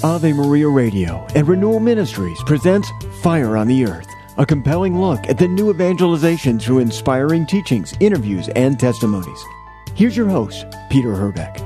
Ave Maria Radio and Renewal Ministries presents Fire on the Earth, a compelling look at the new evangelization through inspiring teachings, interviews, and testimonies. Here's your host, Peter Herbeck.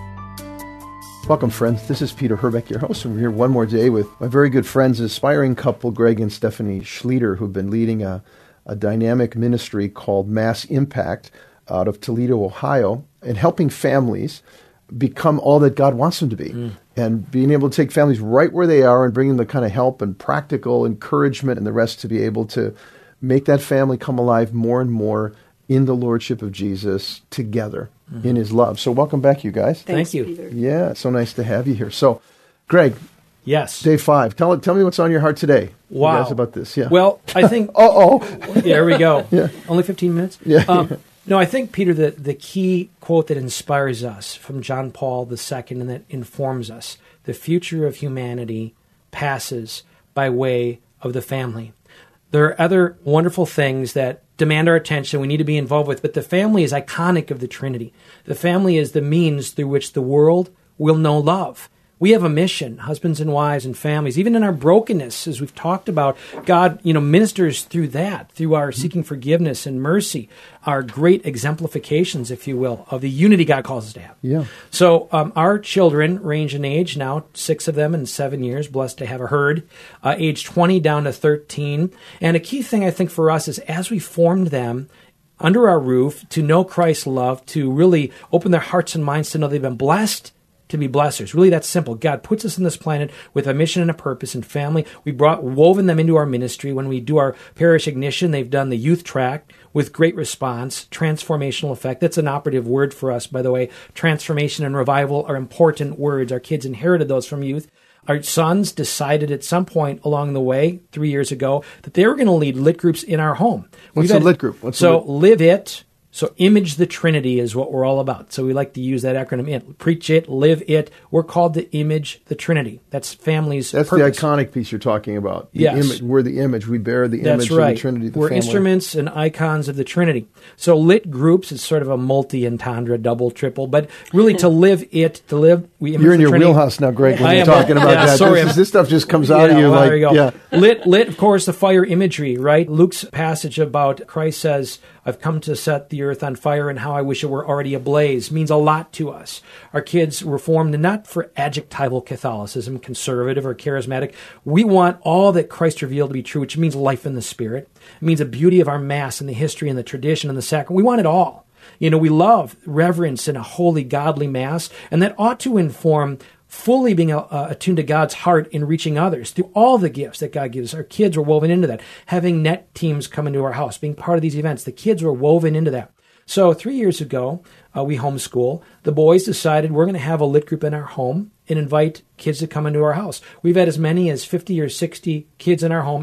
Welcome, friends. This is Peter Herbeck, your host, and we're here one more day with my very good friends, aspiring couple, Greg and Stephanie Schlueter, who've been leading a dynamic ministry called Mass Impact out of Toledo, Ohio, and helping families become all that God wants them to be. And being able to take families right where they are and bring them the kind of help and practical encouragement and the rest to be able to make that family come alive more and more in the Lordship of Jesus together in His love. So welcome back, you guys. Thank you. Peter. Yeah, so nice to have you here. So, Greg, Yes. day 5. Tell me what's on your heart today. Wow. You guys about this. Yeah. Well, I think... There we go. Yeah. Only 15 minutes? Yeah. No, I think, Peter, the key quote that inspires us from John Paul II and that informs us, the future of humanity passes by way of the family. There are other wonderful things that demand our attention we need to be involved with, but the family is iconic of the Trinity. The family is the means through which the world will know love. We have a mission, husbands and wives and families. Even in our brokenness, as we've talked about, God, ministers through that, through our seeking forgiveness and mercy, our great exemplifications, if you will, of the unity God calls us to have. Yeah. So our children range in age now, 6 of them in 7 years, blessed to have a herd, age 20 down to 13. And a key thing I think for us is as we formed them under our roof to know Christ's love, to really open their hearts and minds to know they've been blessed, to be blessers. Really, that's simple. God puts us in this planet with a mission and a purpose and family. We woven them into our ministry. When we do our parish ignition, they've done the youth track with great response, transformational effect. That's an operative word for us, by the way. Transformation and revival are important words. Our kids inherited those from youth. Our sons decided at some point along the way, 3 years ago, that they were going to lead lit groups in our home. What's a lit group? Live It. So image the Trinity is what we're all about. So we like to use that acronym. Preach it, live it. We're called to image the Trinity. That's family's That's purpose. the iconic piece you're talking about. Yes. We're the image. We bear the image of the Trinity. We're instruments and icons of the Trinity. So lit groups is sort of a multi-entendre, double, triple, but really to live it, to live, we image You're in the your Trinity. wheelhouse now, Greg, when you're talking about that. Sorry, this stuff just comes out of you well, like, there you go. yeah. Lit, of course, the fire imagery, right? Luke's passage about Christ says, I've come to set the earth on fire and how I wish it were already ablaze means a lot to us. Our kids were formed not for adjectival Catholicism, conservative or charismatic. We want all that Christ revealed to be true, which means life in the Spirit. It means the beauty of our Mass and the history and the tradition and the sacrament. We want it all. We love reverence in a holy, godly Mass, and that ought to inform fully being attuned to God's heart in reaching others through all the gifts that God gives us. Our kids were woven into that. Having net teams come into our house, being part of these events, the kids were woven into that. So 3 years ago, we homeschool. The boys decided we're going to have a lit group in our home and invite kids to come into our house. We've had as many as 50 or 60 kids in our home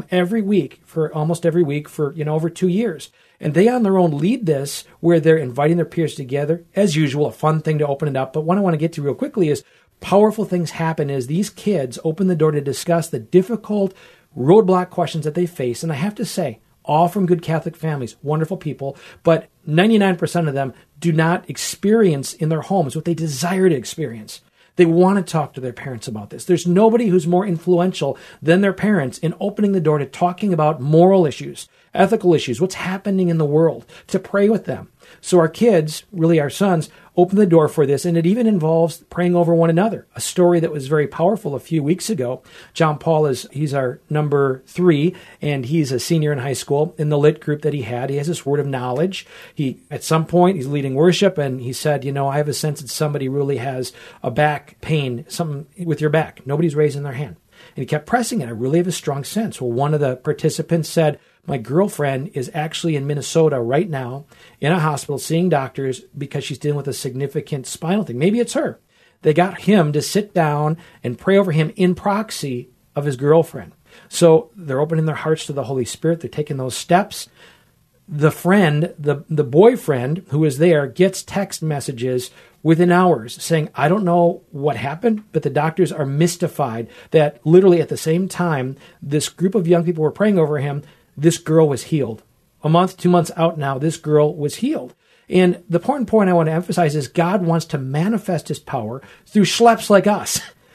almost every week for over 2 years. And they on their own lead this where they're inviting their peers together. As usual, a fun thing to open it up. But what I want to get to real quickly is powerful things happen as these kids open the door to discuss the difficult roadblock questions that they face. And I have to say, all from good Catholic families, wonderful people, but 99% of them do not experience in their homes what they desire to experience. They want to talk to their parents about this. There's nobody who's more influential than their parents in opening the door to talking about moral issues, ethical issues, what's happening in the world, to pray with them. So our kids, really our sons, open the door for this, and it even involves praying over one another. A story that was very powerful a few weeks ago. John Paul he's our number 3, and he's a senior in high school. In the lit group that he had, he has this word of knowledge. At some point, he's leading worship, and he said, I have a sense that somebody really has a back pain, something with your back. Nobody's raising their hand. And he kept pressing it. I really have a strong sense. Well, one of the participants said, my girlfriend is actually in Minnesota right now in a hospital seeing doctors because she's dealing with a significant spinal thing. Maybe it's her. They got him to sit down and pray over him in proxy of his girlfriend. So they're opening their hearts to the Holy Spirit. They're taking those steps. The friend, the boyfriend who is there, gets text messages within hours saying, I don't know what happened, but the doctors are mystified that literally at the same time this group of young people were praying over him, this girl was healed. A month, 2 months out now, this girl was healed. And the important point I want to emphasize is God wants to manifest His power through schleps like us.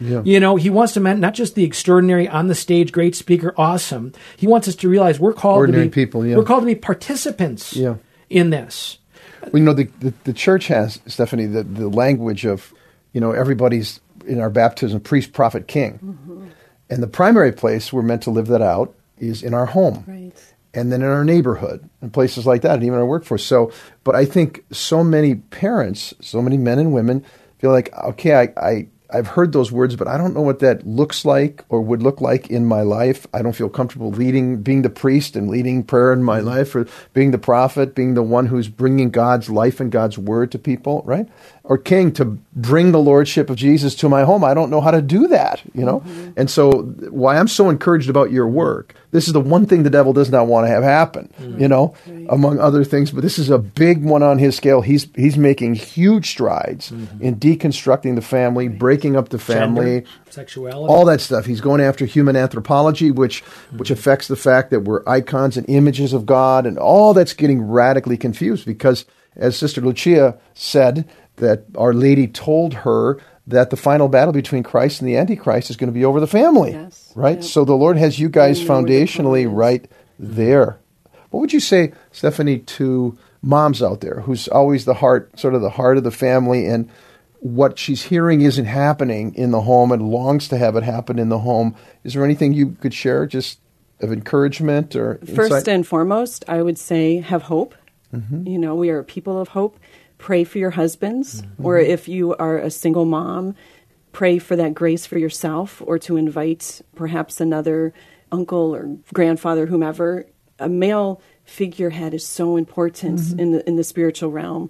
Yeah. He wants to not just the extraordinary on the stage, great speaker, awesome. He wants us to realize we're called Ordinary to be people, yeah. We're called to be participants in this. Well, the church has, Stephanie, the language of, everybody's in our baptism, priest, prophet, king. Mm-hmm. And the primary place we're meant to live that out is in our home. Right. And then in our neighborhood and places like that, and even our workforce. So, but I think so many parents, so many men and women feel like, okay, I've heard those words, but I don't know what that looks like or would look like in my life. I don't feel comfortable being the priest and leading prayer in my life, or being the prophet, being the one who's bringing God's life and God's word to people, right? Or king, to bring the lordship of Jesus to my home. I don't know how to do that, Mm-hmm. And so why I'm so encouraged about your work, this is the one thing the devil does not want to have happen, Right. among other things. But this is a big one on his scale. He's making huge strides in deconstructing the family, breaking up the family, Gender, sexuality, all that stuff. He's going after human anthropology, which affects the fact that we're icons and images of God, and all that's getting radically confused because, as Sister Lucia said, that Our Lady told her that the final battle between Christ and the Antichrist is going to be over the family, Yes, right? yeah. So the Lord has you guys I know where the foundationally problem is. right there. What would you say, Stephanie, to moms out there who's always the heart of the family, and what she's hearing isn't happening in the home and longs to have it happen in the home? Is there anything you could share, just of encouragement or insight? First and foremost, I would say have hope. Mm-hmm. We are a people of hope. Pray for your husbands, or if you are a single mom, pray for that grace for yourself, or to invite perhaps another uncle or grandfather, whomever. A male figurehead is so important in the spiritual realm.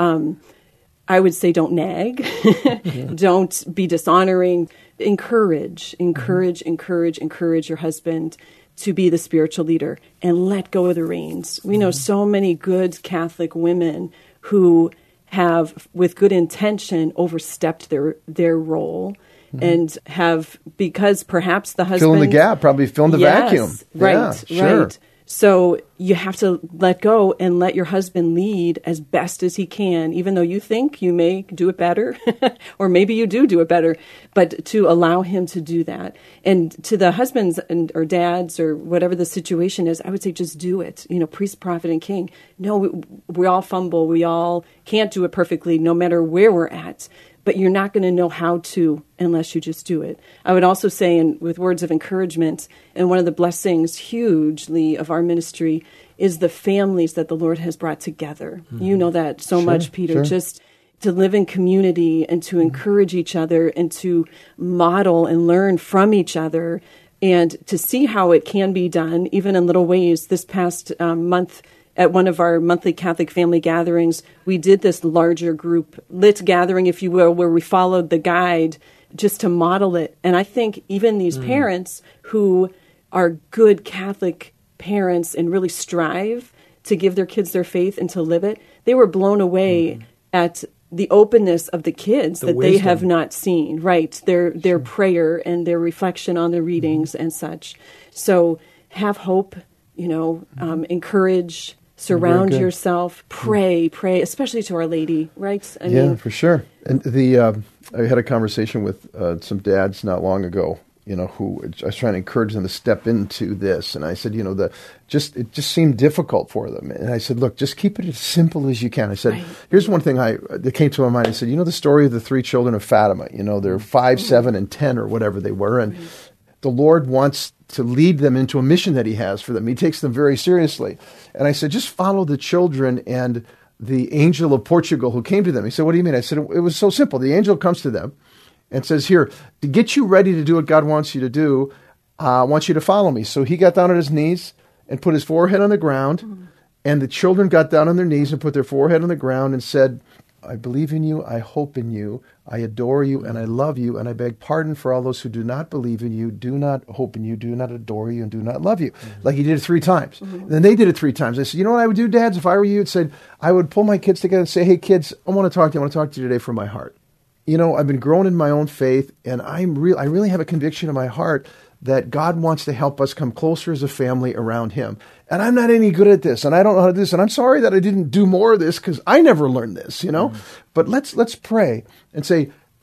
I would say don't nag, don't be dishonoring. Encourage your husband to be the spiritual leader, and let go of the reins. We know so many good Catholic women who have, with good intention, overstepped their role, and have, because perhaps the husband... Filling the gap, probably filling the vacuum. Right, yeah, sure. right. So you have to let go and let your husband lead as best as he can, even though you think you may do it better, or maybe you do it better, but to allow him to do that. And to the husbands or dads or whatever the situation is, I would say just do it. Priest, prophet, and king. No, we all fumble. We all can't do it perfectly, no matter where we're at. But you're not going to know how to unless you just do it. I would also say, and with words of encouragement, and one of the blessings hugely of our ministry is the families that the Lord has brought together. You know that so much, Peter. Sure. Just to live in community and to encourage each other and to model and learn from each other, and to see how it can be done, even in little ways. This past month, at one of our monthly Catholic family gatherings, we did this larger group lit gathering, if you will, where we followed the guide just to model it. And I think even these parents who are good Catholic parents and really strive to give their kids their faith and to live it, they were blown away at the openness of the kids that wisdom they have not seen, right? Their prayer and their reflection on the readings and such. So have hope, encourage, surround good. yourself, pray, especially to Our Lady, right? I mean, for sure. And I had a conversation with some dads not long ago, who I was trying to encourage them to step into this. And I said, it just seemed difficult for them. And I said, look, just keep it as simple as you can. I said, here's one thing that came to my mind. I said, the story of the 3 children of Fatima, they're 5, 7, and 10 or whatever they were. And the Lord wants to lead them into a mission that he has for them. He takes them very seriously. And I said, just follow the children and the angel of Portugal who came to them. He said, what do you mean? I said, it was so simple. The angel comes to them and says, here, to get you ready to do what God wants you to do, I want you to follow me. So he got down on his knees and put his forehead on the ground, and the children got down on their knees and put their forehead on the ground and said, I believe in you, I hope in you, I adore you, and I love you, and I beg pardon for all those who do not believe in you, do not hope in you, do not adore you, and do not love you. Like he did it 3 times. And then they did it 3 times. I said, you know what I would do, dads, if I were you? I would pull my kids together and say, hey, kids, I want to talk to you. I want to talk to you today from my heart. I've been growing in my own faith, and I really have a conviction in my heart that God wants to help us come closer as a family around him. And I'm not any good at this, and I don't know how to do this, and I'm sorry that I didn't do more of this because I never learned this, But let's pray and say,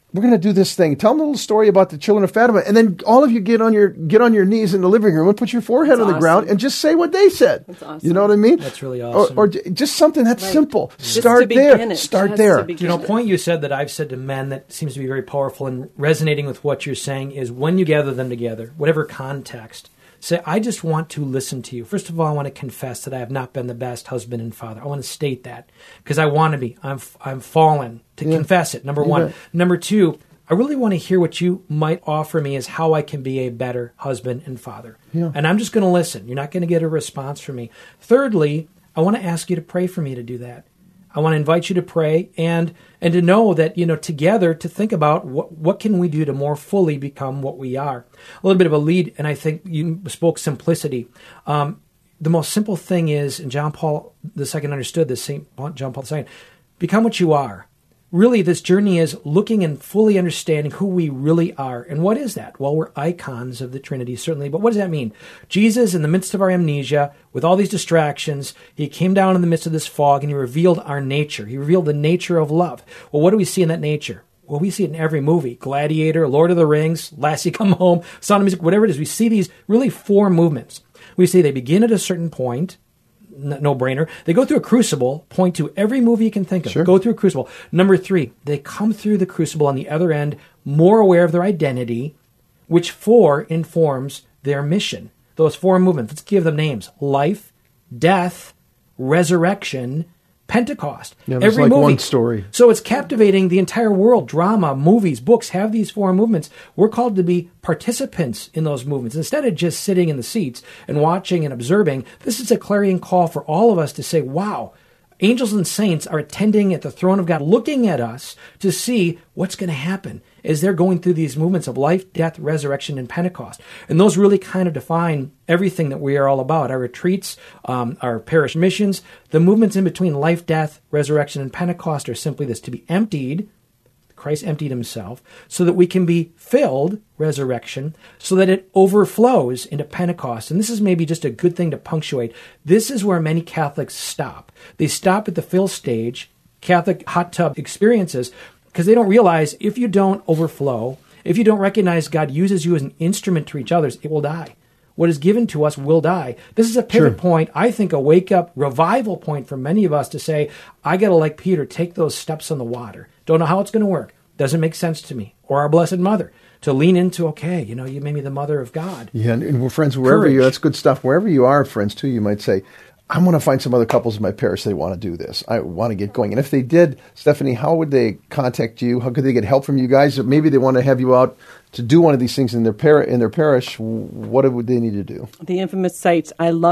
we're going to do this thing. Tell them a little story about the children of Fatima. And then all of you get on your knees in the living room and put your forehead on the ground and just say what they said. That's awesome. You know what I mean? That's really awesome. Or just something that's simple. Just Start there. Start there. A point you said that I've said to men that seems to be very powerful and resonating with what you're saying is when you gather them together, whatever context, say, I just want to listen to you. First of all, I want to confess that I have not been the best husband and father. I want to state that because I want to be. I'm fallen to confess it, number one. Number two, I really want to hear what you might offer me as how I can be a better husband and father. Yeah. And I'm just going to listen. You're not going to get a response from me. Thirdly, I want to ask you to pray for me to do that. I want to invite you to pray and to know that, together to think about what can we do to more fully become what we are. A little bit of a lead, and I think you spoke simplicity. The most simple thing is, and John Paul II understood this, St. John Paul II, become what you are. Really, this journey is looking and fully understanding who we really are. And what is that? Well, we're icons of the Trinity, certainly. But what does that mean? Jesus, in the midst of our amnesia, with all these distractions, he came down in the midst of this fog and he revealed our nature. He revealed the nature of love. Well, what do we see in that nature? Well, we see it in every movie. Gladiator, Lord of the Rings, Lassie Come Home, Sound of Music, whatever it is. We see these really four movements. We see they begin at a certain point. No-brainer. They go through a crucible, point to every movie you can think of. Sure. Go through a crucible. Number three, they come through the crucible on the other end more aware of their identity, which four informs their mission. Those four movements, let's give them names. Life, death, resurrection, Pentecost. Yeah, every like movie. One story. So it's captivating the entire world. Drama, movies, books have these four movements. We're called to be participants in those movements. Instead of just sitting in the seats and watching and observing, this is a clarion call for all of us to say, wow, angels and saints are attending at the throne of God, looking at us to see what's going to happen as they're going through these movements of life, death, resurrection, and Pentecost. And those really kind of define everything that we are all about. Our retreats, our parish missions, the movements in between life, death, resurrection, and Pentecost are simply this: to be emptied. Christ emptied himself so that we can be filled, resurrection, so that it overflows into Pentecost. And this is maybe just a good thing to punctuate. This is where many Catholics stop. They stop at the fill stage, Catholic hot tub experiences, because they don't realize if you don't overflow, if you don't recognize God uses you as an instrument to reach others, it will die. What is given to us will die. This is a pivot point, I think a wake-up revival point for many of us to say, I got to, like Peter, take those steps on the water. Don't know how it's going to work. Doesn't make sense to me. Or our Blessed Mother, to lean into, okay, you made me the Mother of God. Yeah, and friends, wherever you, that's good stuff. Wherever you are, friends, too, you might say, I want to find some other couples in my parish that want to do this. I want to get going. And if they did, Stephanie, how would they contact you? How could they get help from you guys? Or maybe they want to have you out to do one of these things in their parish. What would they need to do? The infamous site,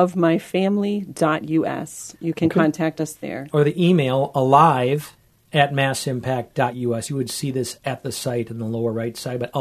ilovemyfamily.us. You can contact us there. Or the email, alive@massimpact.us. You would see this at the site in the lower right side, but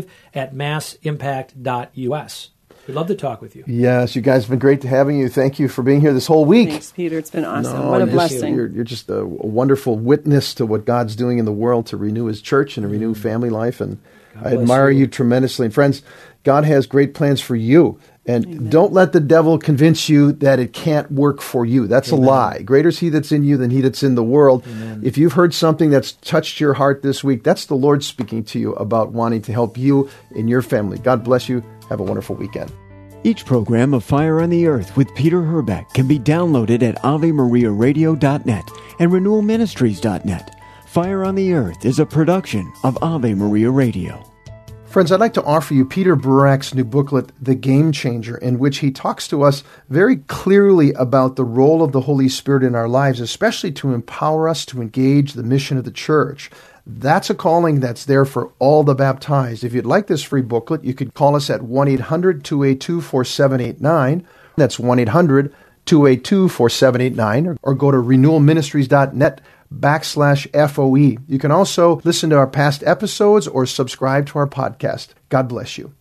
alive@massimpact.us. We'd love to talk with you. Yes, you guys have been great to having you. Thank you for being here this whole week. Thanks, Peter. It's been awesome. What a blessing. You're just a wonderful witness to what God's doing in the world to renew his church and to renew family life. And I admire you tremendously. And friends, God has great plans for you. And don't let the devil convince you that it can't work for you. That's a lie. Greater is he that's in you than he that's in the world. Amen. If you've heard something that's touched your heart this week, that's the Lord speaking to you about wanting to help you in your family. God bless you. Have a wonderful weekend. Each program of Fire on the Earth with Peter Herbeck can be downloaded at AveMariaRadio.net and RenewalMinistries.net. Fire on the Earth is a production of Ave Maria Radio. Friends, I'd like to offer you Peter Burak's new booklet, The Game Changer, in which he talks to us very clearly about the role of the Holy Spirit in our lives, especially to empower us to engage the mission of the church. That's a calling that's there for all the baptized. If you'd like this free booklet, you could call us at 1-800-282-4789. That's 1-800-282-4789, or go to renewalministries.net/FOE. You can also listen to our past episodes or subscribe to our podcast. God bless you.